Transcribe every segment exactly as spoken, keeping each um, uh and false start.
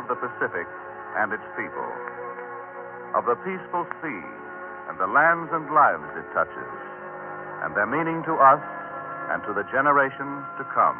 the Pacific and its people, of the peaceful sea and the lands and lives it touches, and their meaning to us and to the generations to come.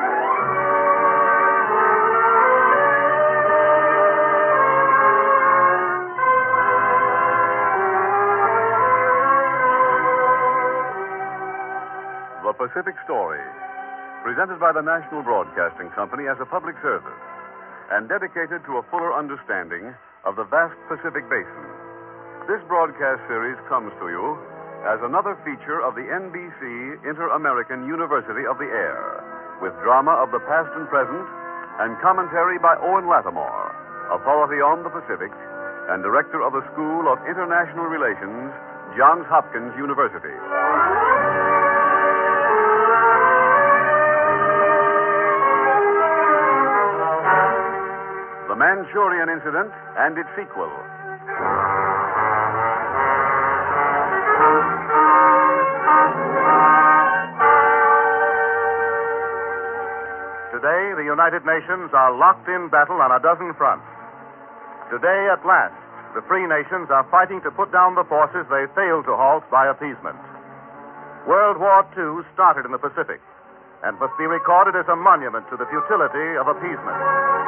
The Pacific Story, presented by the National Broadcasting Company as a public service and dedicated to a fuller understanding of the vast Pacific Basin. This broadcast series comes to you as another feature of the N B C Inter-American University of the Air, with drama of the past and present and commentary by Owen Lattimore, authority on the Pacific and director of the School of International Relations, Johns Hopkins University. The Manchurian Incident and its sequel. Today, the United Nations are locked in battle on a dozen fronts. Today, at last, the free nations are fighting to put down the forces they failed to halt by appeasement. World War Two started in the Pacific and must be recorded as a monument to the futility of appeasement.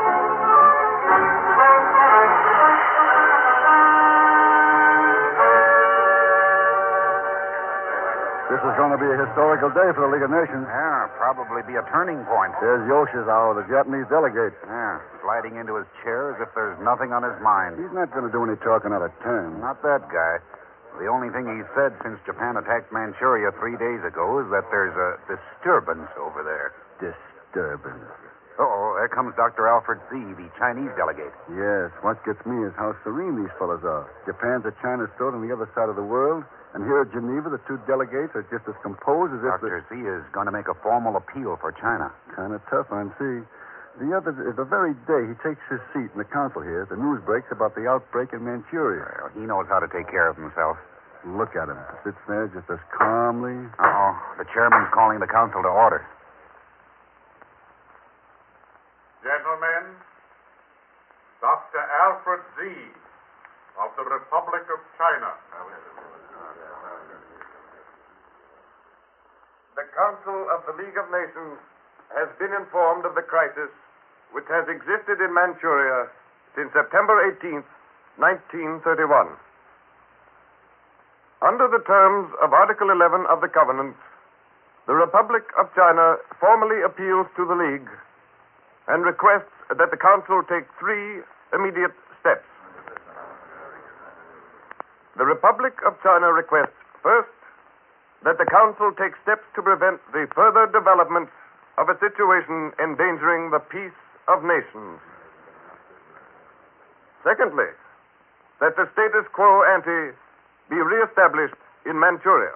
This is going to be a historical day for the League of Nations. Yeah, probably be a turning point. There's Yoshizawa, the Japanese delegate. Yeah, sliding into his chair as if there's nothing on his mind. He's not going to do any talking out of turn. Not that guy. The only thing he's said since Japan attacked Manchuria three days ago is that there's a disturbance over there. Disturbance. Uh-oh, there comes Doctor Alfred Z., the Chinese delegate. Yes, what gets me is how serene these fellows are. Japan's at China's throat on the other side of the world, and here at Geneva, the two delegates are just as composed as if... Doctor Z is going to make a formal appeal for China. Kind of tough on Z. The other, the very day he takes his seat in the council here, the news breaks about the outbreak in Manchuria. Well, he knows how to take care of himself. Look at him. Sits there just as calmly. Uh-oh, the chairman's calling the council to order. Gentlemen, Doctor Alfred Z. of the Republic of China. The Council of the League of Nations has been informed of the crisis which has existed in Manchuria since September eighteenth, nineteen thirty-one. Under the terms of Article eleven of the Covenant, the Republic of China formally appeals to the League and requests that the Council take three immediate steps. The Republic of China requests, first, that the Council take steps to prevent the further development of a situation endangering the peace of nations. Secondly, that the status quo ante be reestablished in Manchuria.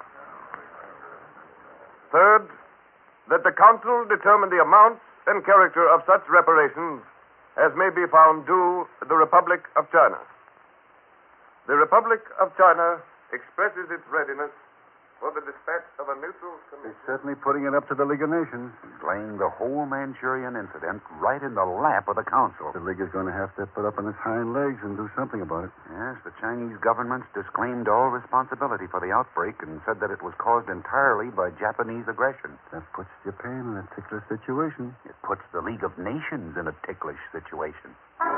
Third, that the Council determine the amounts and character of such reparations as may be found due the Republic of China. The Republic of China expresses its readiness for the dispatch of a neutral commission. He's certainly putting it up to the League of Nations. He's laying the whole Manchurian incident right in the lap of the council. The League is going to have to put up on its hind legs and do something about it. Yes, the Chinese government's disclaimed all responsibility for the outbreak and said that it was caused entirely by Japanese aggression. That puts Japan in a ticklish situation. It puts the League of Nations in a ticklish situation.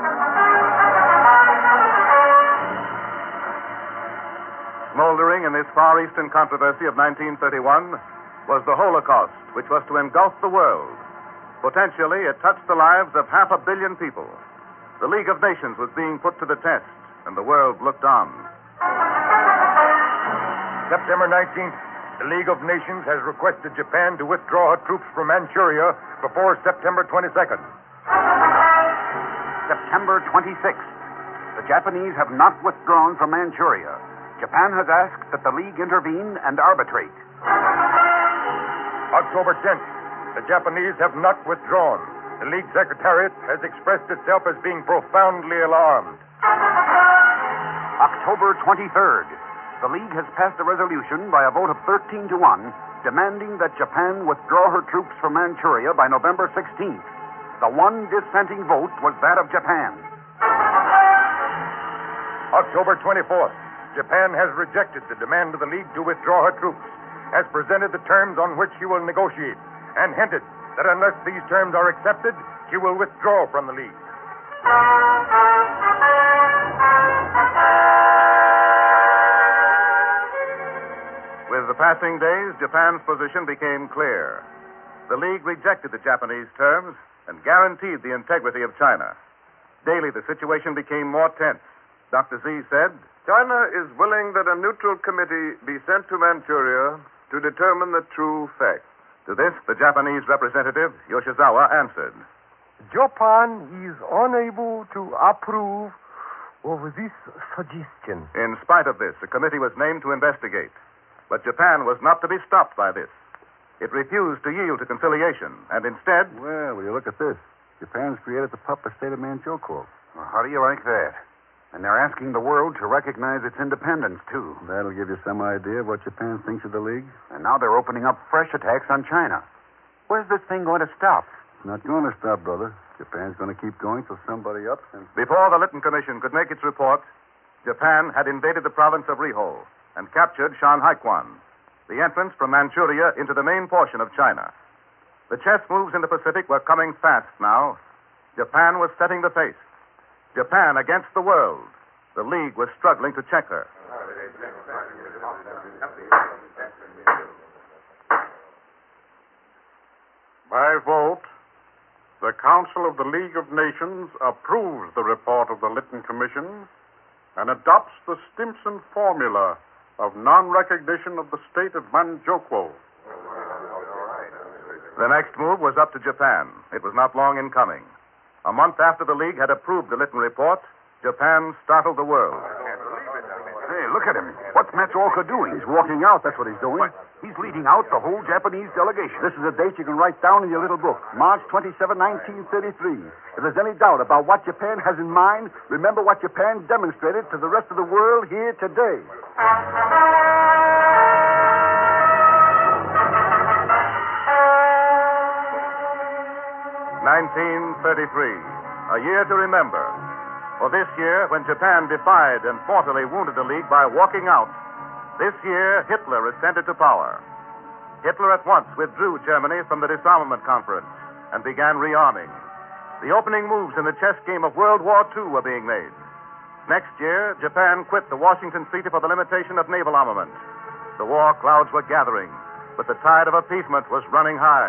Smoldering in this Far Eastern controversy of nineteen thirty-one was the Holocaust, which was to engulf the world. Potentially, it touched the lives of half a billion people. The League of Nations was being put to the test, and the world looked on. September nineteenth, the League of Nations has requested Japan to withdraw her troops from Manchuria before September twenty-second. September twenty-sixth. The Japanese have not withdrawn from Manchuria. Japan has asked that the League intervene and arbitrate. October tenth. The Japanese have not withdrawn. The League Secretariat has expressed itself as being profoundly alarmed. October twenty-third. The League has passed a resolution by a vote of thirteen to one demanding that Japan withdraw her troops from Manchuria by November sixteenth. The one dissenting vote was that of Japan. October twenty-fourth. Japan has rejected the demand of the League to withdraw her troops, has presented the terms on which she will negotiate, and hinted that unless these terms are accepted, she will withdraw from the League. With the passing days, Japan's position became clear. The League rejected the Japanese terms and guaranteed the integrity of China. Daily, the situation became more tense. Doctor Z said, China is willing that a neutral committee be sent to Manchuria to determine the true facts. To this, the Japanese representative, Yoshizawa, answered, Japan is unable to approve of this suggestion. In spite of this, a committee was named to investigate. But Japan was not to be stopped by this. It refused to yield to conciliation, and instead... Well, will you look at this? Japan's created the puppet state of Manchukuo. Well, how do you like that? And they're asking the world to recognize its independence, too. That'll give you some idea of what Japan thinks of the League. And now they're opening up fresh attacks on China. Where's this thing going to stop? It's not going to stop, brother. Japan's going to keep going till somebody ups and... Before the Lytton Commission could make its report, Japan had invaded the province of Riho and captured Shanhaikuan, the entrance from Manchuria into the main portion of China. The chess moves in the Pacific were coming fast now. Japan was setting the pace. Japan against the world. The League was struggling to check her. By vote, the Council of the League of Nations approves the report of the Lytton Commission and adopts the Stimson formula of non-recognition of the state of Manchukuo. The next move was up to Japan. It was not long in coming. A month after the League had approved the Lytton report, Japan startled the world. Hey, look at him. What's Matsuoka doing? He's walking out, that's what he's doing. What? He's leading out the whole Japanese delegation. This is a date you can write down in your little book. March twenty-seventh, nineteen thirty-three. If there's any doubt about what Japan has in mind, remember what Japan demonstrated to the rest of the world here today. nineteen thirty-three, a year to remember. For this year, when Japan defied and mortally wounded the League by walking out, this year Hitler ascended to power. Hitler at once withdrew Germany from the disarmament conference and began rearming. The opening moves in the chess game of World War Two were being made. Next year, Japan quit the Washington Treaty for the limitation of naval armament. The war clouds were gathering, but the tide of appeasement was running high.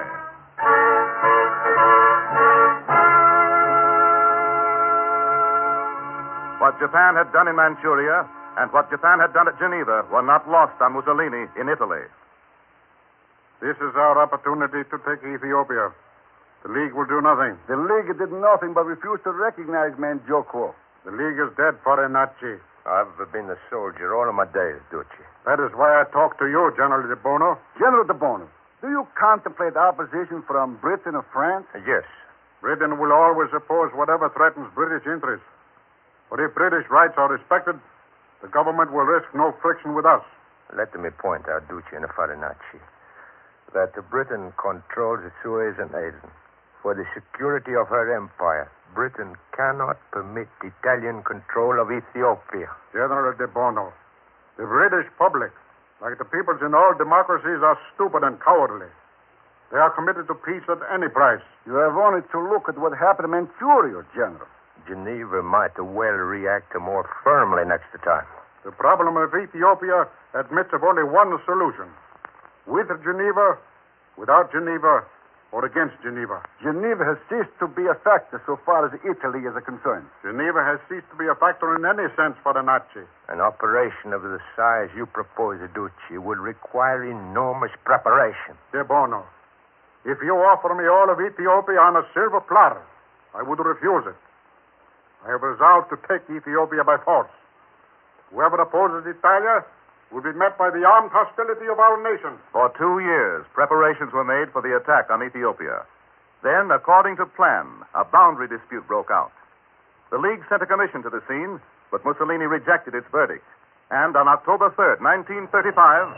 What Japan had done in Manchuria and what Japan had done at Geneva were not lost on Mussolini in Italy. This is our opportunity to take Ethiopia. The League will do nothing. The League did nothing but refuse to recognize Manchukuo. The League is dead for Ennachi. I've been a soldier all of my days, Ducci. That is why I talk to you, General de Bono. General de Bono, do you contemplate opposition from Britain or France? Yes. Britain will always oppose whatever threatens British interests. But if British rights are respected, the government will risk no friction with us. Let me point out, Ducci and Farinacci, that Britain controls the Suez and Aden. For the security of her empire, Britain cannot permit Italian control of Ethiopia. General de Bono, the British public, like the peoples in all democracies, are stupid and cowardly. They are committed to peace at any price. You have only to look at what happened in Manchuria, General. Geneva might well react more firmly next time. The problem of Ethiopia admits of only one solution. With Geneva, without Geneva, or against Geneva. Geneva has ceased to be a factor so far as Italy is concerned. Geneva has ceased to be a factor in any sense for the Nazi. An operation of the size you propose, Ducci, would require enormous preparation. De Bono, if you offer me all of Ethiopia on a silver platter, I would refuse it. I have resolved to take Ethiopia by force. Whoever opposes Italia will be met by the armed hostility of our nation. For two years, preparations were made for the attack on Ethiopia. Then, according to plan, a boundary dispute broke out. The League sent a commission to the scene, but Mussolini rejected its verdict. And on October third, nineteen thirty-five...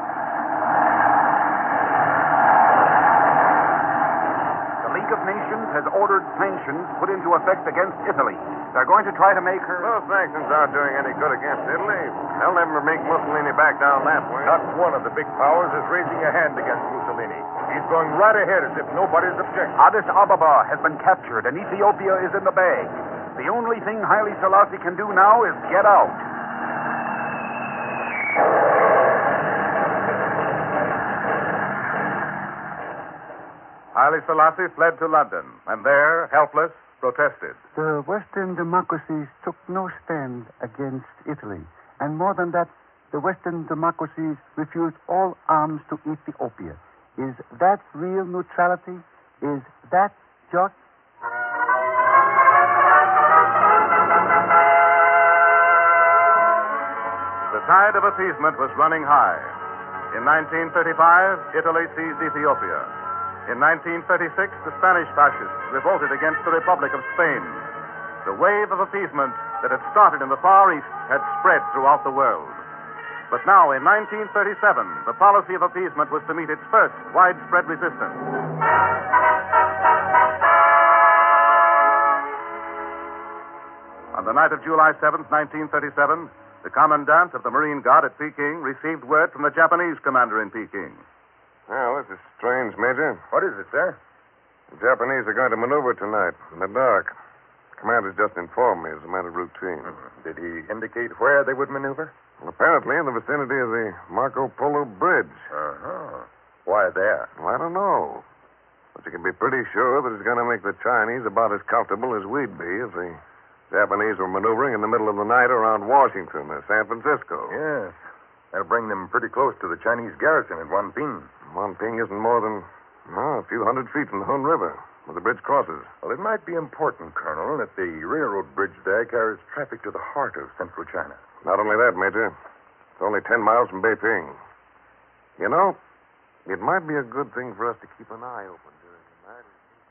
The League of Nations has ordered sanctions put into effect against Italy. They're going to try to make her... Those sanctions aren't doing any good against Italy. They'll never make Mussolini back down that way. Not one of the big powers is raising a hand against Mussolini. He's going right ahead as if nobody's objecting. Addis Ababa has been captured, and Ethiopia is in the bag. The only thing Haile Selassie can do now is get out. Haile Selassie fled to London, and there, helpless, protested. The Western democracies took no stand against Italy. And more than that, the Western democracies refused all arms to Ethiopia. Is that real neutrality? Is that just? The tide of appeasement was running high. In nineteen thirty-five, Italy seized Ethiopia. In nineteen thirty-six, the Spanish fascists revolted against the Republic of Spain. The wave of appeasement that had started in the Far East had spread throughout the world. But now, in nineteen thirty-seven, the policy of appeasement was to meet its first widespread resistance. On the night of July seventh, nineteen thirty-seven, the commandant of the Marine Guard at Peking received word from the Japanese commander in Peking. Well, this is strange, Major. What is it, sir? The Japanese are going to maneuver tonight in the dark. The commander's just informed me as a matter of routine. Did he indicate where they would maneuver? Well, apparently in the vicinity of the Marco Polo Bridge. Uh-huh. Why there? Well, I don't know. But you can be pretty sure that it's going to make the Chinese about as comfortable as we'd be if the Japanese were maneuvering in the middle of the night around Washington or San Francisco. Yes. That'll bring them pretty close to the Chinese garrison at Wanping. Wanping isn't more than, well, a few hundred feet from the Hun River, where the bridge crosses. Well, it might be important, Colonel, that the railroad bridge there carries traffic to the heart of central China. Not only that, Major. It's only ten miles from Beiping. You know, it might be a good thing for us to keep an eye open during the night.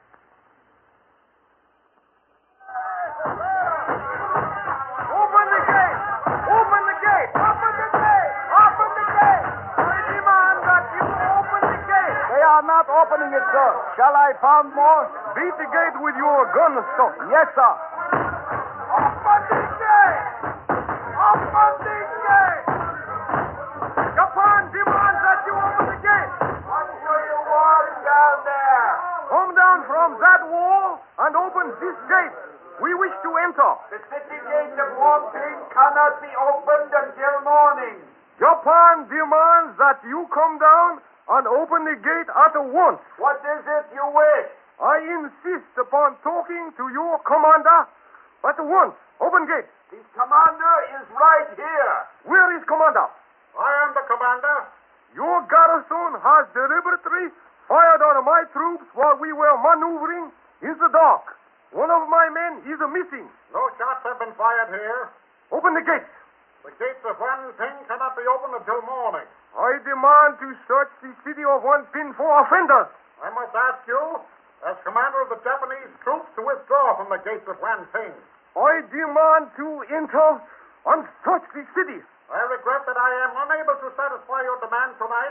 Open the gate! Open the gate! Open the gate! Open the gate! I demand that you open the gate! They are not opening it, sir. Shall I pound more? Beat the gate with your gun, sir. Yes, sir. Open the gate! Open the gate! Japan demands that you open the gate! What do you want down there? Come down from that wall and open this gate. We wish to enter. The city gate of Wanping cannot be opened until morning. Japan demands that you come down and open the gate at once. What is it you wish? I insist upon talking to your commander at once. Open gate. The commander is right here. Where is commander? I am the commander. Your garrison has deliberately fired on my troops while we were maneuvering in the dark. One of my men is missing. No shots have been fired here. Open the gates. The gates of Wanping cannot be opened until morning. I demand to search the city of Wanping for offenders. I must ask you, as commander of the Japanese troops, to withdraw from the gates of Wanping. I demand to enter and search the city. I regret that I am unable to satisfy your demand tonight.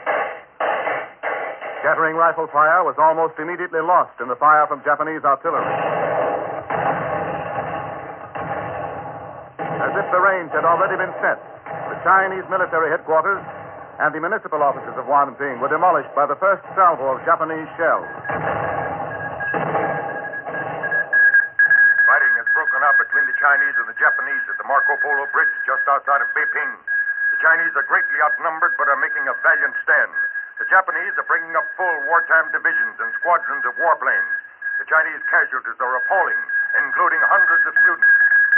Scattering rifle fire was almost immediately lost in the fire from Japanese artillery. As if the range had already been set, the Chinese military headquarters and the municipal offices of Wanping were demolished by the first salvo of Japanese shells. Fighting has broken out between the Chinese and the Japanese at the Marco Polo Bridge just outside of Beiping. The Chinese are greatly outnumbered but are making a valiant stand. The Japanese are bringing up full wartime divisions and squadrons of warplanes. The Chinese casualties are appalling, including hundreds of students.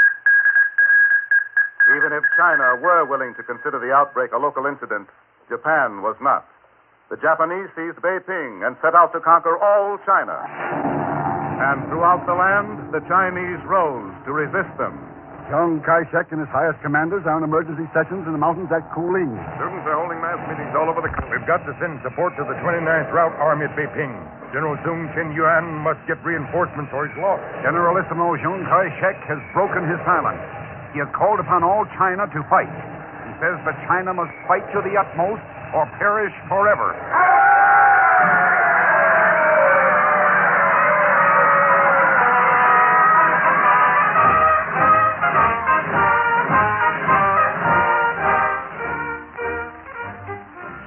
Even if China were willing to consider the outbreak a local incident, Japan was not. The Japanese seized Beiping and set out to conquer all China. And throughout the land, the Chinese rose to resist them. Chiang Kai-shek and his highest commanders are in emergency sessions in the mountains at Kuling. Students are holding mass meetings all over the country. We've got to send support to the twenty-ninth Route Army at Beiping. General Sun Chen-Yuan must get reinforcements or he's lost. Generalissimo Chiang Kai-shek has broken his silence. He has called upon all China to fight. He says that China must fight to the utmost or perish forever.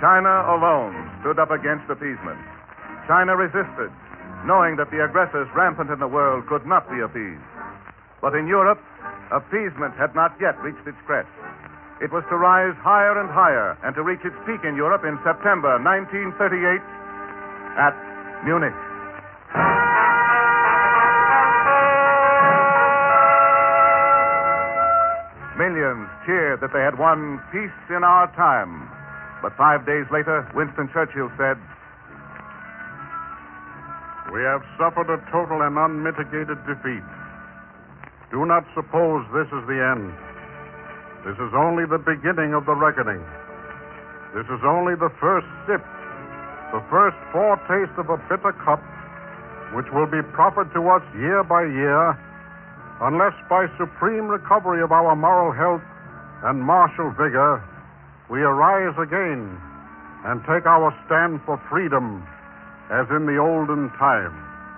China alone stood up against appeasement. China resisted, knowing that the aggressors rampant in the world could not be appeased. But in Europe, appeasement had not yet reached its crest. It was to rise higher and higher and to reach its peak in Europe in September nineteen thirty-eight at Munich. Millions cheered that they had won peace in our time. But five days later, Winston Churchill said, "We have suffered a total and unmitigated defeat. Do not suppose this is the end. This is only the beginning of the reckoning. This is only the first sip, the first foretaste of a bitter cup, which will be proffered to us year by year, unless by supreme recovery of our moral health and martial vigor, we arise again and take our stand for freedom as in the olden time."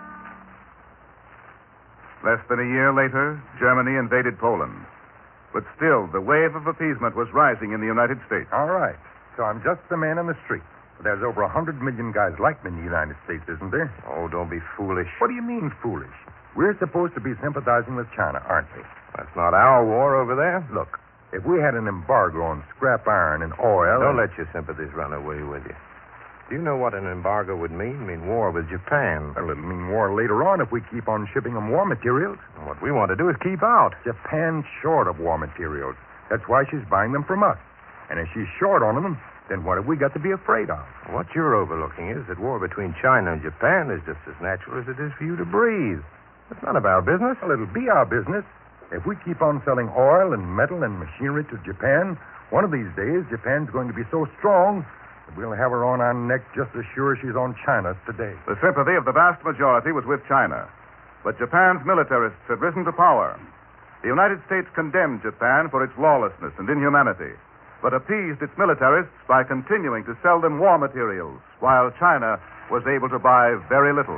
Less than a year later, Germany invaded Poland. But still, the wave of appeasement was rising in the United States. All right. So I'm just the man on the street. But there's over a hundred million guys like me in the United States, isn't there? Oh, don't be foolish. What do you mean, foolish? We're supposed to be sympathizing with China, aren't we? That's not our war over there. Look, if we had an embargo on scrap iron and oil... Don't let your sympathies run away with you. Do you know what an embargo would mean? Mean war with Japan. Well, it'll mean war later on if we keep on shipping them war materials. And what we want to do is keep out. Japan's short of war materials. That's why she's buying them from us. And if she's short on them, then what have we got to be afraid of? What you're overlooking is that war between China and Japan is just as natural as it is for you to breathe. It's none of our business. Well, it'll be our business. If we keep on selling oil and metal and machinery to Japan, one of these days Japan's going to be so strong that we'll have her on our neck just as sure as she's on China's today. The sympathy of the vast majority was with China. But Japan's militarists had risen to power. The United States condemned Japan for its lawlessness and inhumanity, but appeased its militarists by continuing to sell them war materials, while China was able to buy very little.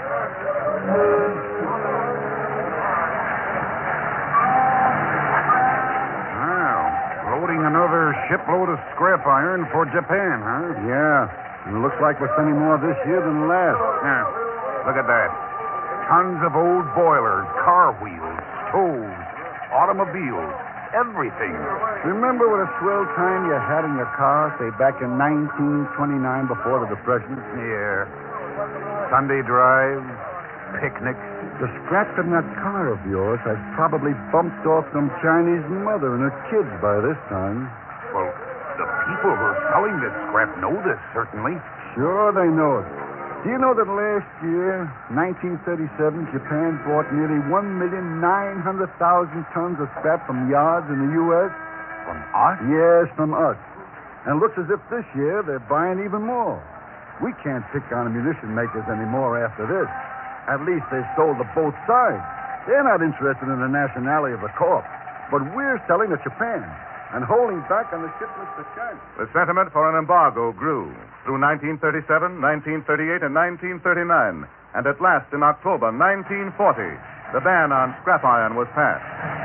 Loading another shipload of scrap iron for Japan, huh? Yeah. And it looks like we're sending more this year than last. Yeah. Look at that. Tons of old boilers, car wheels, stoves, automobiles, everything. Remember what a swell time you had in your car, say, back in nineteen twenty-nine before the Depression? Yeah. Sunday drives, picnics. The scrap in that car of yours has probably bumped off some Chinese mother and her kids by this time. Well, the people who are selling this scrap know this, certainly. Sure, they know it. Do you know that last year, nineteen thirty-seven, Japan bought nearly one million nine hundred thousand tons of scrap from yards in the U S? From us? Yes, from us. And it looks as if this year they're buying even more. We can't pick on munition makers anymore after this. At least they sold to both sides. They're not interested in the nationality of the corp. But we're selling to Japan and holding back on the shipments to China. The sentiment for an embargo grew through nineteen thirty-seven, nineteen thirty-eight, and nineteen thirty-nine. And at last, in October nineteen forty, the ban on scrap iron was passed.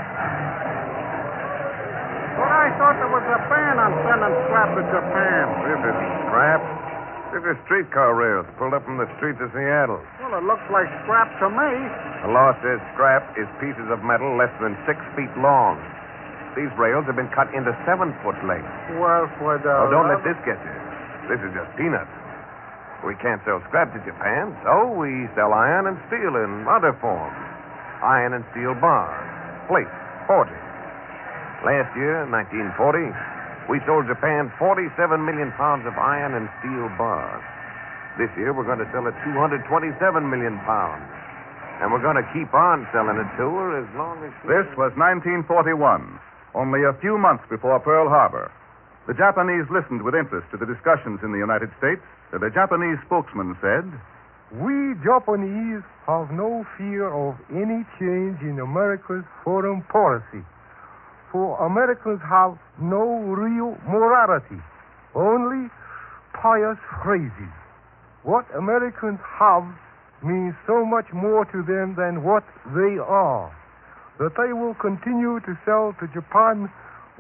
But I thought there was a ban on sending scrap to Japan. This is scrap. This is streetcar rails pulled up from the streets of Seattle. Well, it looks like scrap to me. The law says scrap is pieces of metal less than six feet long. These rails have been cut into seven-foot lengths. Well, for the... Oh, don't let this get you. This is just peanuts. We can't sell scrap to Japan, so we sell iron and steel in other forms. Iron and steel bars, plates, forging. Last year, nineteen forty, we sold Japan forty-seven million pounds of iron and steel bars. This year, we're going to sell it two hundred twenty-seven million pounds. And we're going to keep on selling it to her as long as... She... This was nineteen forty-one, only a few months before Pearl Harbor. The Japanese listened with interest to the discussions in the United States. The Japanese spokesman said, "We Japanese have no fear of any change in America's foreign policy. For Americans have no real morality, only pious phrases. What Americans have means so much more to them than what they are, that they will continue to sell to Japan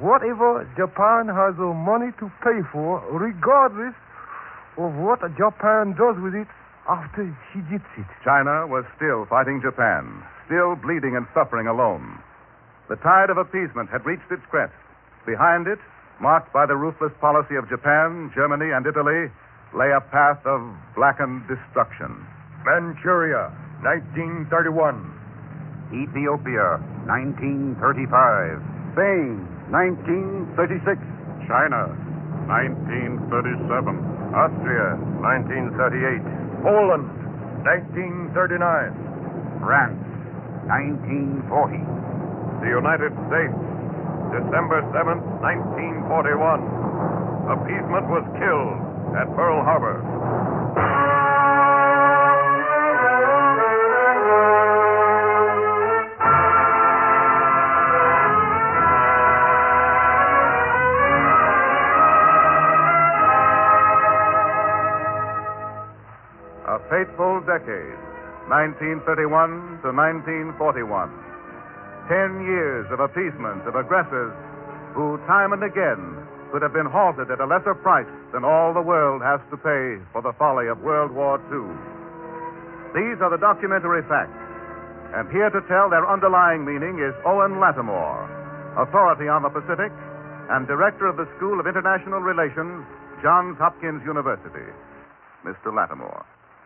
whatever Japan has the money to pay for, regardless of what Japan does with it after she gets it. China was still fighting Japan, still bleeding and suffering alone. The tide of appeasement had reached its crest. Behind it, marked by the ruthless policy of Japan, Germany, and Italy, lay a path of blackened destruction. Manchuria, nineteen thirty-one. Ethiopia, nineteen thirty-five. Spain, nineteen thirty-six. China, nineteen thirty-seven. Austria, nineteen thirty-eight. Poland, nineteen thirty-nine. France, nineteen forty. The United States, December seventh, nineteen forty-one. Appeasement was killed at Pearl Harbor. A fateful decade, nineteen thirty-one to nineteen forty-one. Ten years of appeasement of aggressors who, time and again, could have been halted at a lesser price than all the world has to pay for the folly of World War Two. These are the documentary facts, and here to tell their underlying meaning is Owen Lattimore, authority on the Pacific and director of the School of International Relations, Johns Hopkins University. Mister Lattimore.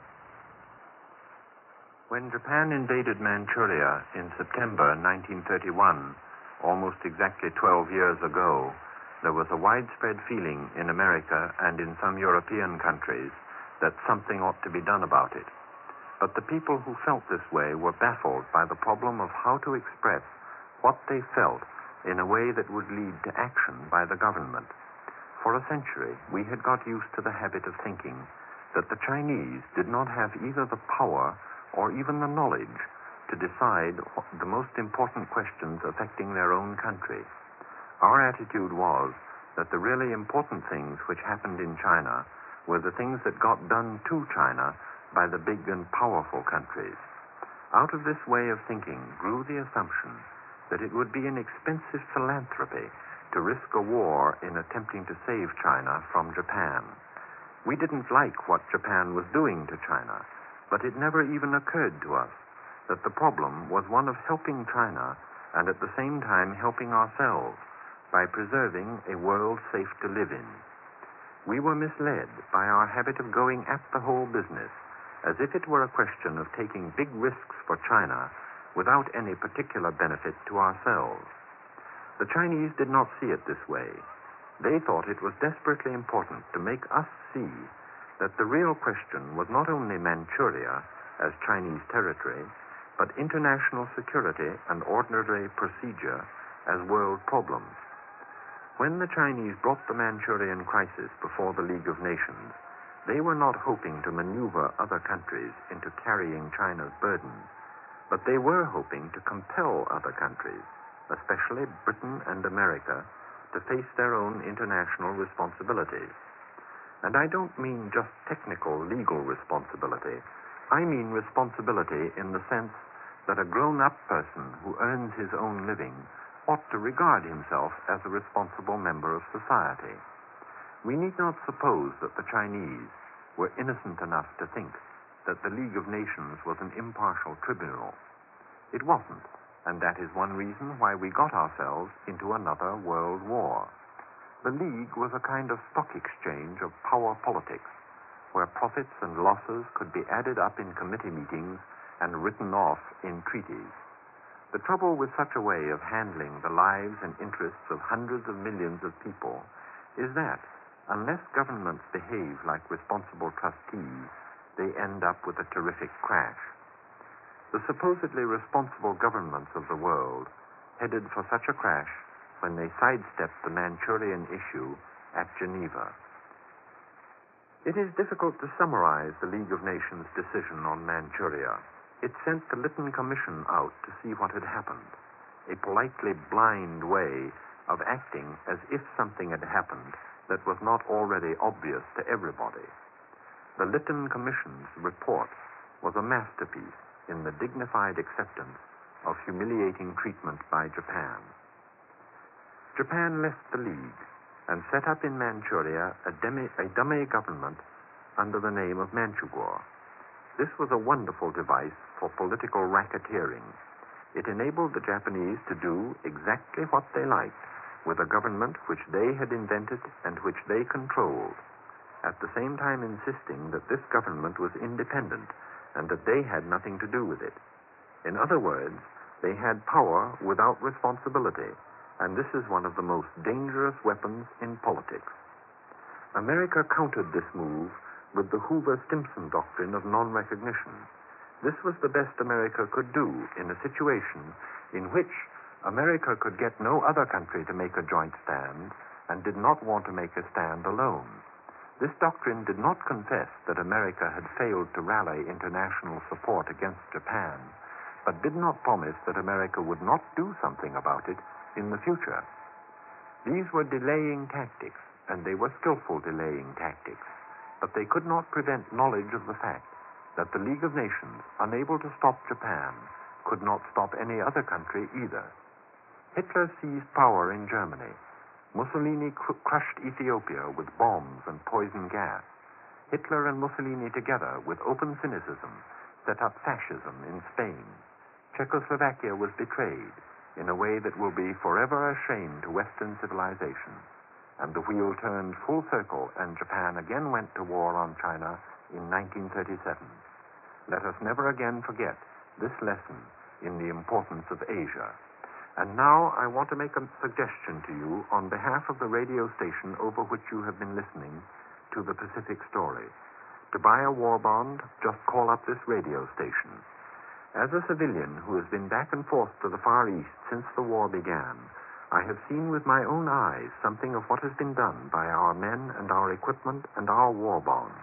When Japan invaded Manchuria in September nineteen thirty-one, almost exactly twelve years ago, there was a widespread feeling in America and in some European countries that something ought to be done about it. But the people who felt this way were baffled by the problem of how to express what they felt in a way that would lead to action by the government. For a century, we had got used to the habit of thinking that the Chinese did not have either the power or even the knowledge to decide the most important questions affecting their own country. Our attitude was that the really important things which happened in China were the things that got done to China by the big and powerful countries. Out of this way of thinking grew the assumption that it would be an expensive philanthropy to risk a war in attempting to save China from Japan. We didn't like what Japan was doing to China, but it never even occurred to us that the problem was one of helping China and at the same time helping ourselves by preserving a world safe to live in. We were misled by our habit of going at the whole business as if it were a question of taking big risks for China without any particular benefit to ourselves. The Chinese did not see it this way. They thought it was desperately important to make us see that the real question was not only Manchuria as Chinese territory, but international security and ordinary procedure as world problems. When the Chinese brought the Manchurian crisis before the League of Nations, they were not hoping to maneuver other countries into carrying China's burden, but they were hoping to compel other countries, especially Britain and America, to face their own international responsibilities. And I don't mean just technical legal responsibility. I mean responsibility in the sense that a grown-up person who earns his own living ought to regard himself as a responsible member of society. We need not suppose that the Chinese were innocent enough to think that the League of Nations was an impartial tribunal. It wasn't, and that is one reason why we got ourselves into another world war. The League was a kind of stock exchange of power politics, where profits and losses could be added up in committee meetings and written off in treaties. The trouble with such a way of handling the lives and interests of hundreds of millions of people is that, unless governments behave like responsible trustees, they end up with a terrific crash. The supposedly responsible governments of the world headed for such a crash when they sidestepped the Manchurian issue at Geneva. It is difficult to summarize the League of Nations decision on Manchuria. It sent the Lytton Commission out to see what had happened, a politely blind way of acting as if something had happened that was not already obvious to everybody. The Lytton Commission's report was a masterpiece in the dignified acceptance of humiliating treatment by Japan. Japan left the League and set up in Manchuria a, demi, a dummy government under the name of Manchugor. This was a wonderful device for political racketeering. It enabled the Japanese to do exactly what they liked with a government which they had invented and which they controlled, at the same time insisting that this government was independent and that they had nothing to do with it. In other words, they had power without responsibility, and this is one of the most dangerous weapons in politics. America countered this move with the Hoover-Stimson doctrine of non-recognition. This was the best America could do in a situation in which America could get no other country to make a joint stand and did not want to make a stand alone. This doctrine did not confess that America had failed to rally international support against Japan, but did not promise that America would not do something about it in the future. These were delaying tactics, and they were skillful delaying tactics, but they could not prevent knowledge of the fact that the League of Nations, unable to stop Japan, could not stop any other country either. Hitler seized power in Germany. Mussolini cr- crushed Ethiopia with bombs and poison gas. Hitler and Mussolini together, with open cynicism, set up fascism in Spain. Czechoslovakia was betrayed in a way that will be forever a shame to Western civilization. And the wheel turned full circle, and Japan again went to war on China in nineteen thirty-seven. Let us never again forget this lesson in the importance of Asia. And now I want to make a suggestion to you on behalf of the radio station over which you have been listening to the Pacific Story. To buy a war bond, just call up this radio station. As a civilian who has been back and forth to the Far East since the war began, I have seen with my own eyes something of what has been done by our men and our equipment and our war bonds.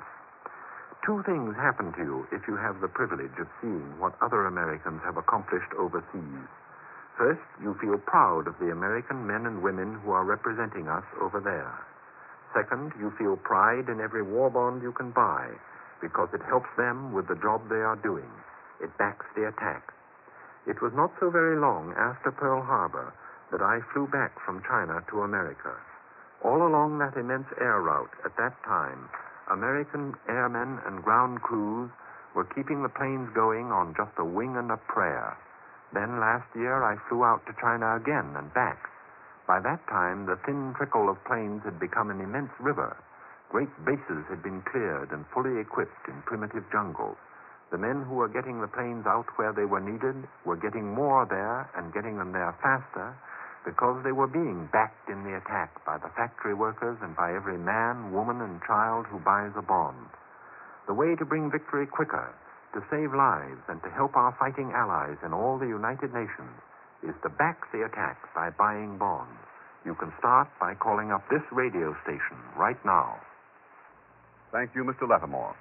Two things happen to you if you have the privilege of seeing what other Americans have accomplished overseas. First, you feel proud of the American men and women who are representing us over there. Second, you feel pride in every war bond you can buy because it helps them with the job they are doing. It backs the attack. It was not so very long after Pearl Harbor that I flew back from China to America. All along that immense air route at that time, American airmen and ground crews were keeping the planes going on just a wing and a prayer. Then last year I flew out to China again and back. By that time, the thin trickle of planes had become an immense river. Great bases had been cleared and fully equipped in primitive jungles. The men who were getting the planes out where they were needed were getting more there and getting them there faster because they were being backed in the attack by the factory workers and by every man, woman, and child who buys a bond. The way to bring victory quicker, to save lives, and to help our fighting allies in all the United Nations is to back the attack by buying bonds. You can start by calling up this radio station right now. Thank you, Mister Lattimore.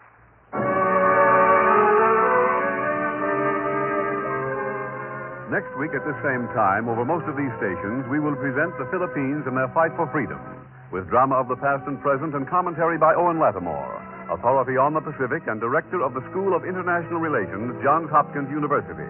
Next week at the same time, over most of these stations, we will present the Philippines and their fight for freedom, with drama of the past and present and commentary by Owen Lattimore, authority on the Pacific and director of the School of International Relations, Johns Hopkins University.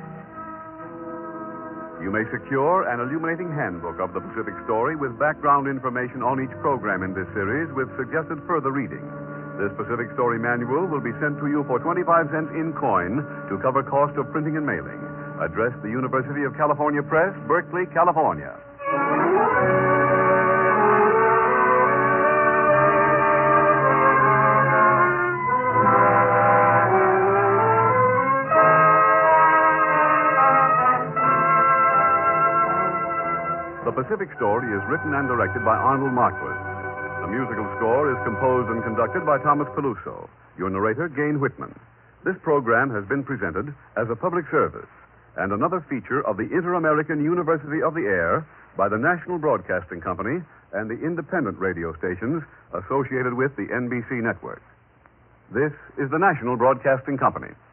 You may secure an illuminating handbook of the Pacific Story with background information on each program in this series with suggested further reading. This Pacific Story manual will be sent to you for twenty-five cents in coin to cover cost of printing and mailing. Address the University of California Press, Berkeley, California. The Pacific Story is written and directed by Arnold Marquis. The musical score is composed and conducted by Thomas Peluso. Your narrator, Gain Whitman. This program has been presented as a public service and another feature of the Inter-American University of the Air by the National Broadcasting Company and the independent radio stations associated with the N B C network. This is the National Broadcasting Company.